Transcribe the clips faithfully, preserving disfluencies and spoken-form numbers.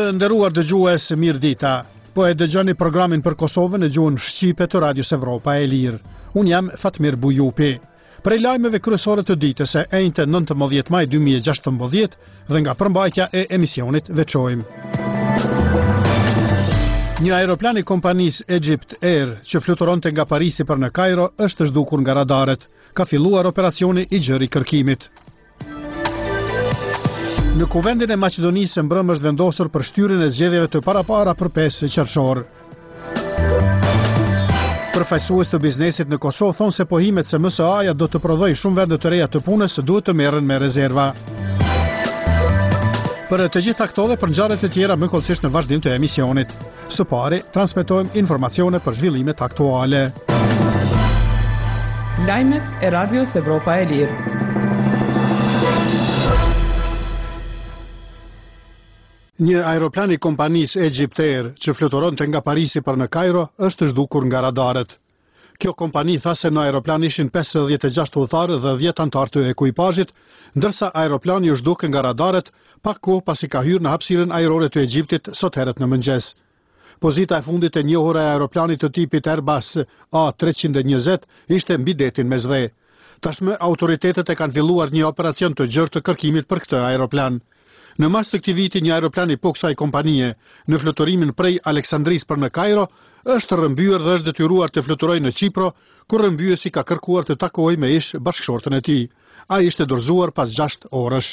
Të nderuar dëgjues, mirë dita. Po e dëgjoni programin për Kosovën në gjuhën shqipe të Radios Evropa e Lirë. Unë jam Fatmir Bujupi. Prej lajmeve kryesore të ditës e enjte nëntëmbëdhjetë maj dy mijë e gjashtëmbëdhjetë dhe nga përmbajtja e emisionit veçojmë. Një aeroplan i kompanisë Egypt Air që fluturonte nga Parisi për në Kairo është zhdukur nga radaret. Ka filluar operacioni i gjëri kërkimit. Në kuvendin e Maqedonisë mbrëm është vendosur për shtyrjen e zgjedhjeve të parapara për pesë qershor. Përfaqësues të biznesit në Kosovë thonë se pohimet se M S A-ja do të prodhojë shumë vende të reja të punës duhet të merren me rezerva. Për të gjitha këto dhe për ngjarjet e tjera më kollësisht në vazhdim të emisionit. Së pari, transmetojmë informacione për zhvillimet aktuale. Lajmet e Radios Evropa e Lirë. Një aeroplan i kompanisë Egypt Air që fluturonte nga Parisi për në Kairo është zhdukur nga radaret. Kjo kompani tha se në aeroplan ishin pesëdhjetë e gjashtë udhëtarë dhe dhjetë anëtar të ekuipazhit, ndërsa aeroplani u zhduk nga radaret pak kohë pasi ka hyrë në hapësirën ajrore të Egjiptit sot herët në mëngjes. Pozita e fundit e njohur e aeroplanit të tipit Airbus A treqind e njëzet ishte mbi detin me Zve. Tashmë autoritetet e kanë filluar një operacion të gjerë të kërkimit për këtë aeroplan. Në mars të këtij viti një aeroplan i po kësaj kompanie në fluturimin prej Aleksandris për në Kairo është rrëmbyer dhe është detyruar të fluturojë në Qipro, ku rrëmbyesi ka kërkuar të takojë me ish bashkëshortën e tij. Ai ishte dorëzuar pas gjashtë orësh.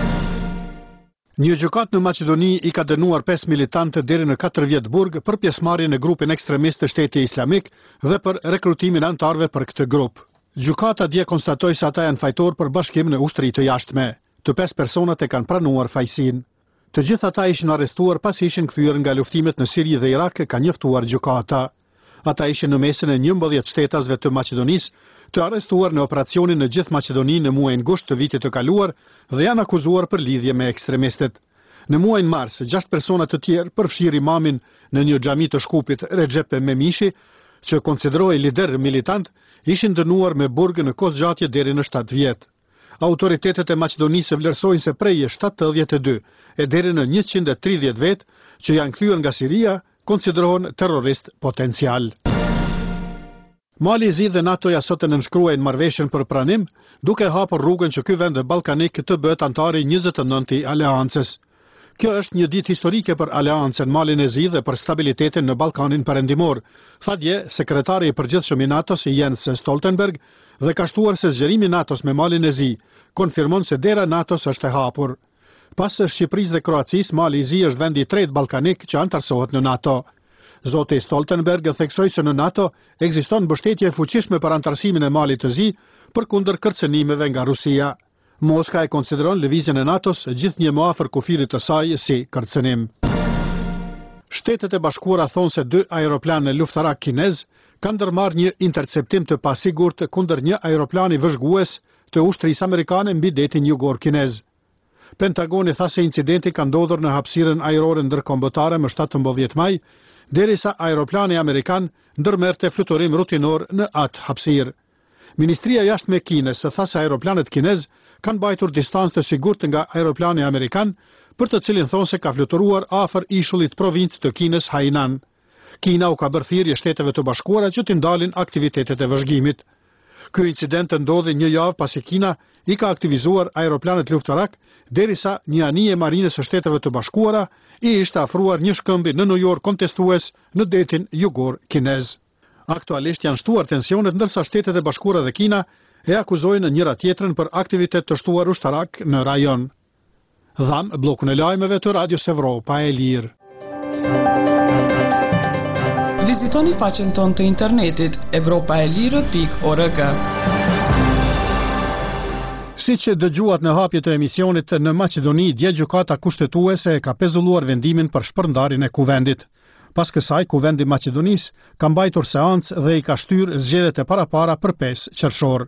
Një gjykat në Maqedoni i ka dënuar pesë militantë deri në katër vjet burg për pjesëmarrje në grupin ekstremist të Shtetit Islamik dhe për rekrutimin e anëtarëve për këtë grup. Gjykata dje konstatoi se ata janë fajtor për bashkim në ushtri të jashtme. Të pesë personat e kanë pranuar fajsin. Të gjithë ata ishin arrestuar pasi ishin kthyer nga luftimet në Siri dhe Irak, ka njoftuar gjykata. Ata ishin në mesin e njëmbëdhjetë shtetasve të Maqedonisë, të arrestuar në operacionin në gjithë Maqedoninë në muajin gusht të vitit të kaluar dhe janë akuzuar për lidhje me ekstremistët. Në muajin mars, gjashtë persona të tjerë, përfshirë imamin në një xhami të Shkupit, Recep Memishi, që konsiderohej lider militant, ishin dënuar me burg në kozgjatje deri në shtatë vjet. Autoritetet e Maqedonisë vlerësojnë se prej shtatëdhjetë e dy e deri në njëqind e tridhjetë vet që janë kthyer nga Siria konsiderohen terrorist potencial. Mali i Zi dhe NATO-ja sot e nënshkruajnë marrëveshjen për pranim, duke hapur rrugën që ky vend ballkanik të bëhet antar i njëzet e nëntë i aleancës. Kjo është një ditë historike për aleancën Malin e Zi dhe për stabilitetin në Ballkanin Perëndimor, tha dje sekretari i përgjithshëm i NATO-s Jens Stoltenberg, dhe ka shtuar se zgjerimi i NATO-s me Malin e Zi konfirmon se dera NATO-s është e hapur. Pas Shqipërisë dhe Kroacisë, Mali i Zi është vendi i tretë ballkanik që antarësohet në NATO. Zoti Stoltenberg theksoi se në NATO ekziston mbështetje e fuqishme për antarësimin e Malit të Zi përkundër kërcënimeve nga Rusia. Moska e konsideron lëvizjen e NATO-s gjithnjë më afër kufirit të saj si kërcënim. Shtetet e Bashkuara thonë se dy aeroplane luftarak kinez kanë ndërmarrë një interceptim të pasigurt kundër një aeroplani vëzhgues të ushtrisë amerikane mbi detin jugor kinez. Pentagoni tha se incidenti ka ndodhur në hapësirën ajrore ndërkombëtare më shtatëmbëdhjetë maj, derisa aeroplani amerikan ndërmerrte fluturim rutinor në atë hapësirë. Ministria e Jashtme e Kinës tha se aeroplanet kinez kanë mbajtur distancë të sigurt nga aeroplani amerikan, për të cilin thonë se ka fluturuar afër ishullit provincë të Kinës Hainan. Kina u ka bërë thirrje Shteteve të Bashkuara që të ndalin aktivitetet e vëzhgimit. Ky incident ndodhi një javë pasi Kina i ka aktivizuar aeroplanet luftarak, derisa një anije marinës së Shteteve të Bashkuara i ishte afruar një shkëmbi në New York kontestues në detin jugor kinez. Aktualisht janë shtuar tensionet ndërsa Shtetet e Bashkuara dhe Kina e akuzojnë njëra tjetrën për aktivitet të shtuar ushtarak në rajon. Dham bllokun e lajmeve të Radios Evropa e Lirë. Vizitoni faqen tonë të internetit evropaelire pikë org. Siç e dëgjuat në hapje të emisionit, në Maqedoni dje gjykata kushtetuese e ka pezulluar vendimin për shpërndarjen e kuvendit. Pas kësaj, kuvendi i Maqedonisë ka mbajtur seancë dhe i ka shtyr zgjedhjet e parapara për pesë qershor.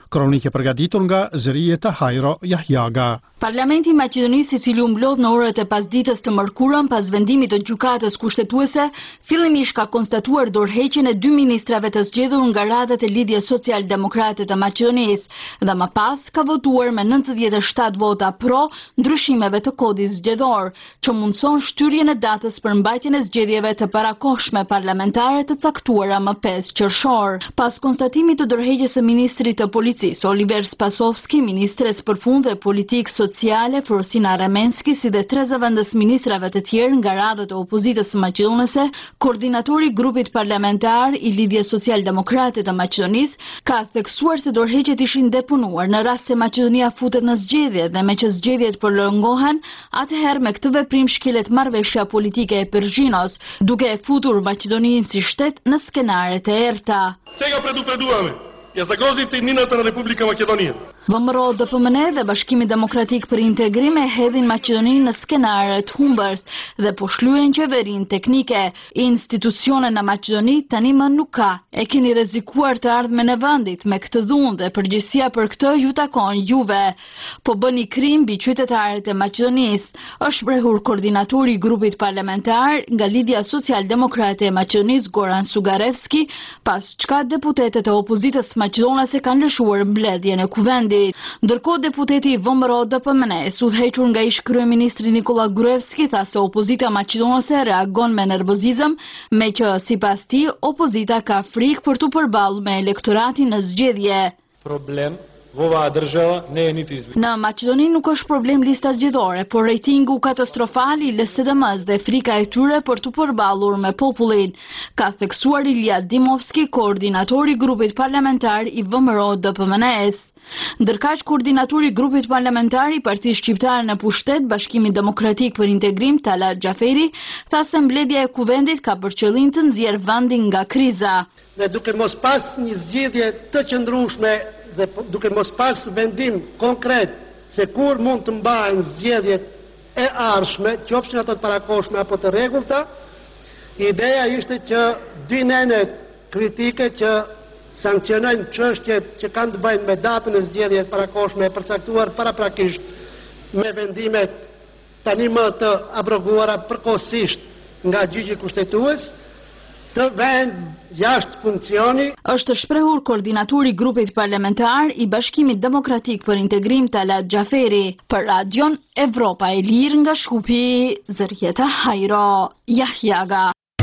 Kronike përgatitur nga Zërijeta Hajro Jahjaga. Parlamenti i Maqedonisë, i cili u mblodh në orët e pasdites të mërkurën pas vendimit të gjykatës kushtetuese, fillimisht ka konstatuar dorëheqjen e dy ministrave të zgjedhur nga radhat e Lidhjes Social-Demokrate të Maqedonisë dhe më pas ka votuar me nëntëdhjetë e shtatë vota pro ndryshimeve të kodit zgjedhor, që mundson shtyrjen e datës për mbajtjen e zgjedhjeve të parakohshme parlamentare të caktuara më pesë qershor. Pas konstatimit të dorëheqjes së ministrit të policisë Oliver Spasovski, ministres për punë dhe politikë sociale Frosina Ramenski, si dhe tre zëvendës ministrave të tjerë nga radhët e opozitës maqedonese, koordinatori i grupit parlamentar i Lidhjes Social-Demokrate të Maqedonisë ka theksuar se dorëheqjet ishin depunuar në rast se Maqedonia futet në zgjedhje dhe me që zgjedhjet prolongohen, atëherë me këtë veprim shkelet marrëveshja politike e Pergjinos, duke e futur Maqedoninë si shtet në skenaret e errta. Сега предупредуваме ја загрозите иднината на Република Македонија. V M R O D P M N dhe Bashkimi Demokratik për Integrim e hedhin Maqedoninë në skenaret humbës dhe po shlyen qeverinë teknike. Institucione në Maqedoni tani më nuk ka. E keni rrezikuar të ardhmen e vendit me këtë dhunë dhe përgjegjësia për këtë ju takon juve. Po bëni krim mbi qytetarët e Maqedonisë, është shprehur koordinatori i grupit parlamentar nga Lidhja Social-Demokrate e Maqedonisë Goran Sugarevski, pas çka deputetët e opozitës maqedonase kanë lëshuar mbledhjen e kuvendit. Ndërkohë deputeti i V M R O D P M N, udhëhequr nga ish kryeministri Nikola Gruevski, tha se opozita maqedonase reagon me nervozizëm, me që sipas tij opozita ka frikë për të përballur me elektoratin në zgjedhje. Problem Vova država ne je niti izbjegnuta. Në Maqedoni nuk është problem lista zgjedhore, por rejtingu katastrofal i L S D M-s dhe frika e tyre për të përballur me popullin, ka theksuar Ilija Dimovski, koordinatori i grupit parlamentar i V M R O D P M N-s. Ndërkaq koordinatori i grupit parlamentar i Partisë Shqiptare në pushtet, Bashkimi Demokratik për Integrim, Talat Xhaferi, tha se mbledhja e kuvendit ka për qëllim të nxjerrë vendin nga kriza. Dhe duke mos pas një zgjedhje të qëndrueshme dhe duke mos pas vendim konkret se kur mund të mbahen zgjedhjet e ardhshme, qofshin ato të parakohshme apo të rregullta, ideja ishte që dy nenet kritike që sankcionojnë çështjet që kanë të bëjnë me datën e zgjedhjeve të parakohshme e përcaktuar paraprakisht me vendimet tani më të abroguara përkohësisht nga gjyqi kushtetues, të vënë jashtë funksioni. Është shprehur koordinatori i grupit parlamentar i Bashkimit Demokratik për Integrim, Talat Xhaferi. Për Radion Evropa e Lirë nga Shkupi, Zërijeta Hajro Jahjaga.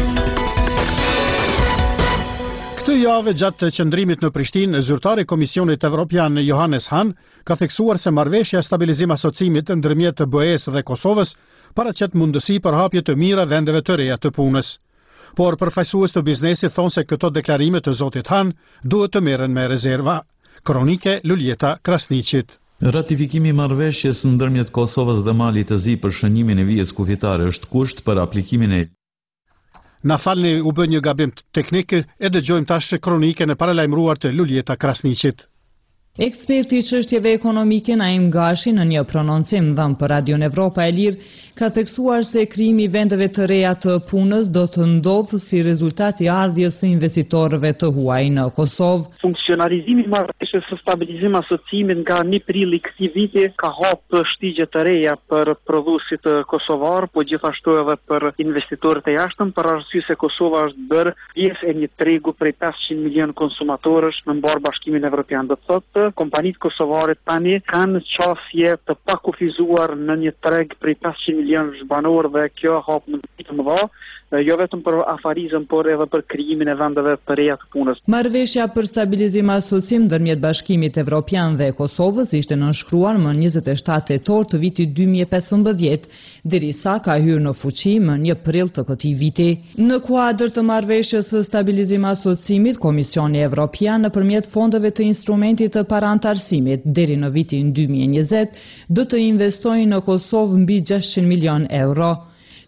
Këtë javë gjatë të qëndrimit në Prishtinë, zyrtari i Komisionit Evropian Johannes Hahn ka theksuar se marrëveshja stabilizim asocimit ndërmjet B E-s dhe Kosovës paraqet mundësi për hapje të mira vendeve të reja të punës. Por përfaqësues të biznesit thonë se këto deklarime të zotit Hahn duhet të merren me rezerva. Kronike Luljeta Krasniqit. Ratifikimi i marrëveshjes ndërmjet Kosovës dhe Malit të Zi për shënimin e vijës kufitare është kusht për aplikimin e. Na falni, u bë një gabim teknik, e dëgjojmë tash kroniken e paralajmëruar të Luljeta Krasniqit. Eksperti i çështjeve ekonomike Naim Gashi në një prononcim dhënë për Radion Evropa e Lirë ka theksuar se krijimi i vendeve të reja të punës do të ndodhë si rezultat i ardhjes së investitorëve të huaj në Kosovë. Funksionarizimi i marrëveshjes së stabilizim asociimit nga një prill i këtij viti ka hapë shtigje të reja për prodhuesit kosovar, po gjithashtu edhe për investitorët e jashtëm, për arsye se Kosova është bërë pjesë e një tregu prej pesëqind milion konsumatorësh në mbar Bashkimin Evropian. Do të thotë kompanitë kosovare tani kanë qasje të pakufizuar në një treg prej pesëqind milion zhbanorë dhe kjo hap mundësi të mëdha, jo vetëm për afarizëm, por edhe për krijimin e vendeve të reja të punës. Marrëveshja për stabilizim asocim ndërmjet Bashkimit Evropian dhe Kosovës ishte nënshkruar më njëzet e shtatë tetor të vitit dy mijë e pesëmbëdhjetë, derisa ka hyrë në fuqi më një prill të këtij viti. Në kuadër të marrëveshjes së stabilizim asocimit, Komisioni Evropian nëpërmjet fondeve të instrumentit të parantarësimit deri në vitin dy mijë e njëzet do të investojë në Kosovë mbi gjashtëqind milion euro.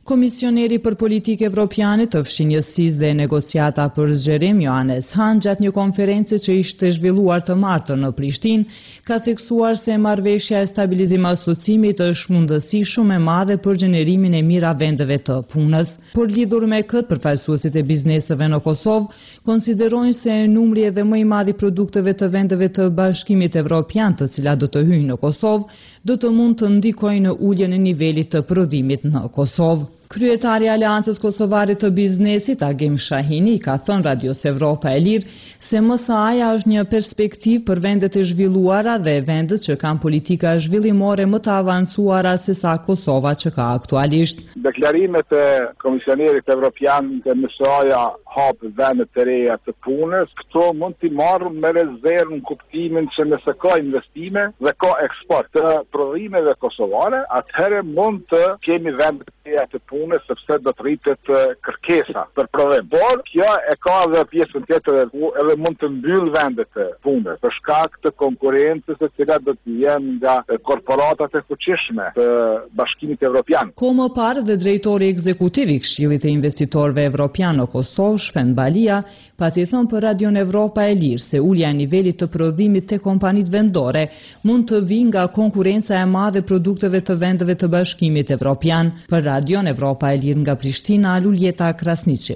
Komisioneri për politikë evropiane të fshinjësisë dhe negociata për zgjerim Johannes Hahn gjatë një konferencë që ishte zhvilluar të martën në Prishtinë, ka theksuar se marrëveshja e stabilizim asociimit është mundësi shumë e madhe për gjenerimin e mira vendeve të punës. Por lidhur me këtë, përfaqësuesit e bizneseve në Kosovë konsiderojnë se numri edhe më i madh i produkteve të vendeve të Bashkimit Evropian, të cilat do të hyjnë në Kosovë, do të mund të ndikojnë në uljen e nivelit të prodhimit në Kosovë. Kryetari i Aleancës Kosovare të Biznesit, Agim Shahini, ka thënë Radios Evropa e Lirë se M S A-ja është një perspektivë për vendet e zhvilluara dhe vendet që kanë politika zhvillimore më të avancuara se sa Kosova që ka aktualisht. Deklarimet e Komisionerit Evropian të M S A-ja hap vendet të reja të punës, këto mund t'i marrë me rezervë në kuptimin që nëse ka investime dhe ka eksport të prodhimeve kosovare, atëherë mund të kemi vendet të reja të punës, sepse do të rritet kërkesa për prodhim. Por kjo e ka edhe pjesën tjetër edhe mund të mbyll vendet të punës për shkak të konkurrencës e cilat do të jenë nga korporatat e fuqishme të Bashkimit Evropian. Ko më parë dhe drejtori ekzekutiv i Këshillit të Investitorëve Evropian në Kosovë, Shpend Balia, pati thënë për Radion Evropa e Lirë se ulja e nivelit të prodhimit te kompanitë vendore mund të vijë nga konkurrenca e madhe e produkteve të vendeve të Bashkimit Evropian. Për Radion Evropa e Lirë nga Prishtina, Luljeta Krasniqi.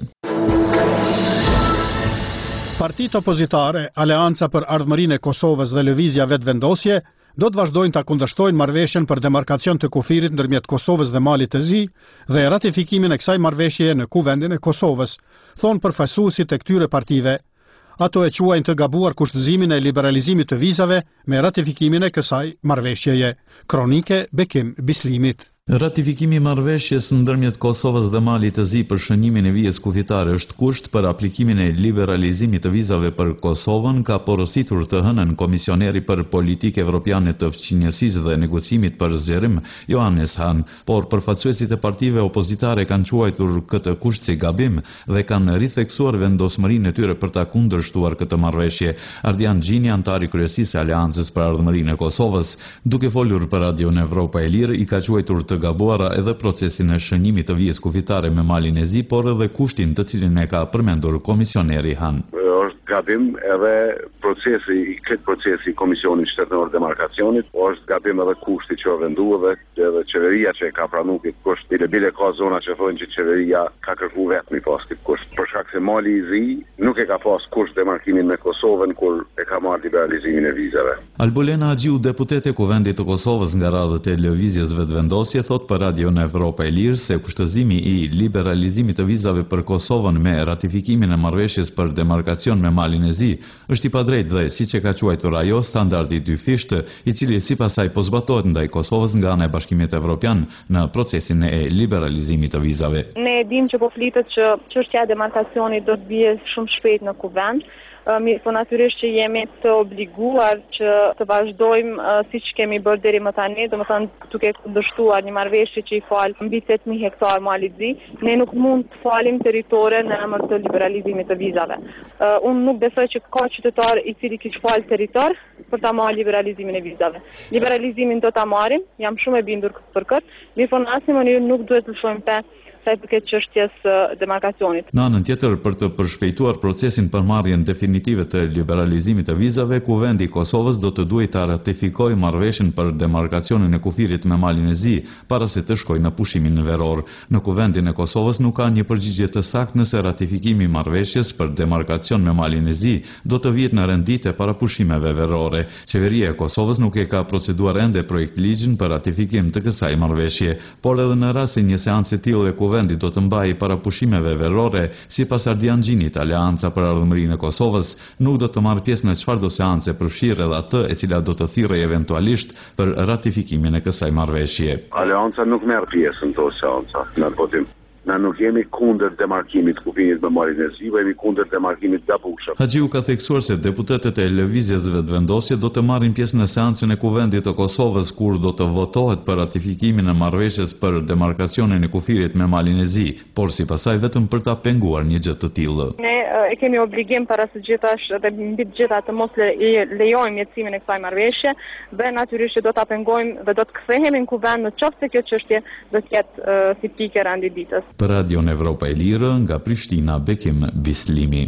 Partitë opozitare, Aleanca për Ardhmërinë e Kosovës dhe Lëvizja Vetvendosje do të vazhdojnë ta kundërshtojnë marrëveshjen për demarkacion të kufirit ndërmjet Kosovës dhe Malit të Zi dhe ratifikimin e kësaj marrëveshjeje në kuvendin e Kosovës, thonë përfaqësuesit e këtyre partive. Ato e quajnë të gabuar kushtëzimin e liberalizimit të vizave me ratifikimin e kësaj marrëveshjeje. Kronike Bekim Bislimit. Ratifikimi i marrëveshjes ndërmjet Kosovës dhe Malit të Zi për shënimin e vijës kufitare është kusht për aplikimin e liberalizimit të vizave për Kosovën, ka porositur të hënën komisioneri për politikë evropiane të fqinjësisë dhe negocimit për zgjerim Johannes Hahn, por përfaqësuesit e partive opozitare kanë quajtur këtë kusht si gabim dhe kanë ritheksuar vendosmërinë e tyre për ta kundërshtuar këtë marrëveshje. Ardian Gjini, antari kryesisë së Aleancës për Ardhmërinë e Kosovës, duke folur për Radion Evropa e Lirë, i ka quajtur të gabuara edhe procesin e shënimit të vijës kufitare me Malin e Zi, por edhe kushtin të cilin e ka përmendur komisioneri Hahn. Është gabim edhe procesi, i këtë procesi i Komisionit Shtetëror Demarkacionit, është gabim edhe kushti që venduar dhe edhe qeveria që e ka pranuar këtë kusht. Bile bile ka zona që thonë që qeveria ka kërkuar vetëm pas këtë kusht. Për shkak se Mali i Zi nuk e ka pas kusht demarkimin me Kosovën kur e ka marrë liberalizimin e vizave. Albulena Agjiu, deputete e Kuvendit të Kosovës nga radhët e Lëvizjes Vetvendosje, thot për Radion Evropa e Lirë se kushtëzimi i liberalizimit të vizave për Kosovën me ratifikimin e marrëveshjes për demarkacion me Malin e Zi është i padrejtë dhe, siç e ka quajtur ajo, standardi dyfisht, i cili sipas saj po zbatohet ndaj Kosovës nga ana e Bashkimit Evropian në procesin e liberalizimit të vizave. Ne e dim që po flitet që çështja e demarkacionit do të bie shumë shpejt në kuvend. Mirë, po natyrisht që jemi të obliguar që të vazhdojmë uh, siç kemi bërë deri më tani, domethënë duke kundërshtuar një marrëveshje që i fal mbi tetë mijë hektar Mali i Zi, ne nuk mund të falim territore në emër të liberalizimit të vizave. Uh, unë nuk besoj që ka qytetar i cili kish fal territor për ta marrë liberalizimin e vizave. Liberalizimin do ta marrim, jam shumë e bindur për këtë, mirë po në asnjë mënyrë nuk duhet të lëshojmë te sa i përket çështjes demarkacionit. Në anën tjetër, për të përshpejtuar procesin për marrjen definitive të liberalizimit të vizave, Kuvendi i Kosovës do të duhet ta ratifikojë marrëveshjen për demarkacionin e kufirit me Malin e Zi para se të shkojë në pushimin veror. Në Kuvendin e Kosovës nuk ka një përgjigje të saktë nëse ratifikimi i marrëveshjes për demarkacion me Malin e Zi do të vihet në rendite para pushimeve verore. Qeveria e Kosovës nuk e ka proceduar ende projekt ligjin për ratifikim të kësaj marrëveshje, por edhe në rast se një seancë e tillë e Kuvendi do të mbajë para pushimeve verore, sipas Ardian Gjinit, Aleanca për Ardhmërinë e Kosovës nuk do të marrë pjesë në çfarëdo seance përfshirë edhe atë e cila do të thirrë eventualisht për ratifikimin e kësaj marrëveshje. Aleanca nuk merr pjesë në këto seanca në votim. Na nuk jemi kundër demarkimit kufinit me marrjen e zi, po jemi kundër demarkimit gabushëm. Haxhiu ka theksuar se deputetët e lëvizjes vetëvendosje do të marrin pjesë në seancën e Kuvendit të Kosovës kur do të votohet për ratifikimin e marrëveshjes për demarkacionin e kufirit me malin e zi, por sipasaj vetëm për ta penguar një gjë të tillë. Ne e kemi obligim para së gjithash dhe mbi të gjitha të mos le, lejojmë jetësimin e kësaj marrëveshje, dhe natyrisht do ta pengojmë dhe do të kthehemi në Kuvend në qoftë se kjo çështje do të jetë uh, si pikë randi ditës. Për Radion Evropa e Lirë, nga Prishtina, Bekim Bislimi.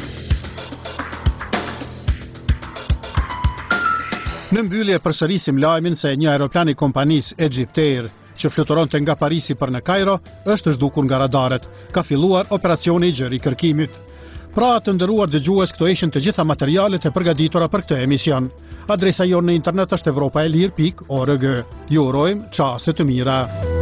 Në mbyllje përsërisim lajmin se një aeroplan i kompanisë Egypt Air që fluturonte nga Parisi për në Kairo është zhdukur nga radaret. Ka filluar operacioni i gjëri kërkimit. Pra të ndëruar dëgjues, këto ishin të gjitha materialet e përgatitura për këtë emision. Adresa jonë në internet është evropaelir pikë org. Ju urojmë çaste të mira.